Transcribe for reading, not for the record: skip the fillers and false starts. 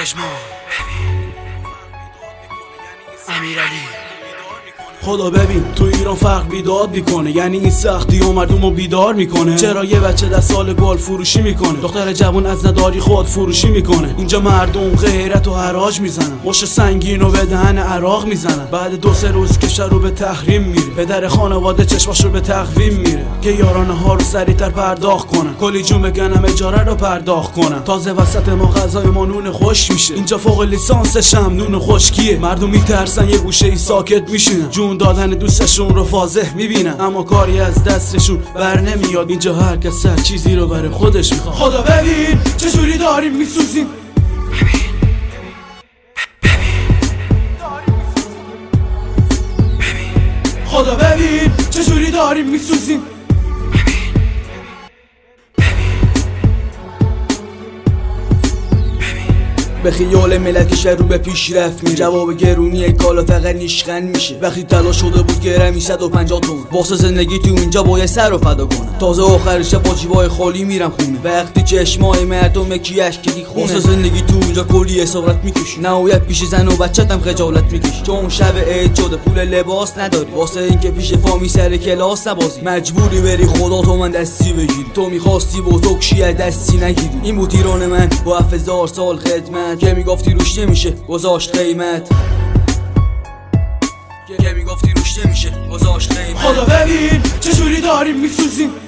پژمان امیرعلی. خدا ببین تو ایران فرق بیداد میکنه، یعنی این سختی و مردمو بیدار میکنه. چرا یه بچه 10 سال گل فروشی میکنه، دختر جوان از نداری خود فروشی میکنه. اینجا مردم غیرت و حراج میزنن، مش سنگین و به دهن عراق میزنن. بعد 2-3 روز کشور رو به تحریم میره، پدر خانواده چشماش رو به تقویم میره که یارانه ها رو سریعتر پرداخت کنن. کلی جون بگنم اجاره رو پرداخت کنن. تازه وسط ما غذای ما نون خوش میشه، اینجا فوق لیسانسش هم نون خشکیه. مردم میترسن یه گوشه ای ساکت میشینن، جون دادن دوستشون رو واضح میبینن، اما کاری از دستشون بر نمیاد. اینجا هر کس هر چیزی رو برای خودش میخواد. خدا ببین چجوری داریم میسوزیم، خدا ببین چجوری داریم میسوزیم. به خیال ملت کشور رو به پیشرفت میره، جواب گرونی کالا فقط نیشخند میشه. وقتی طلا شده بود گرمی 150 تومن، واسه زندگی تو اینجا باید سر رو فدا کنم. تازه آخرش با جیبای خالی میرم خونه، وقتی چشمای مردم کیش کلی خونه. واسه زندگی تو اینجا کلی اسارت میکشی، نهایت پیش زن و بچه‌تم خجالت میکشی. چون شب عید شده پول لباس نداری، واسه اینکه پیش فامی سر کلاس نبازی، مجبوری بری خدا تو من دستی بگیری. تو میخواستی بزرگ شی دستی نگیری. این بود ایران من با 7000 سال خدمت، که میگفتی روش نمیشه گذاشت قیمت، که میگفتی روش نمیشه گذاشت قیمت. خدا ببین چجوری داریم میسوزیم.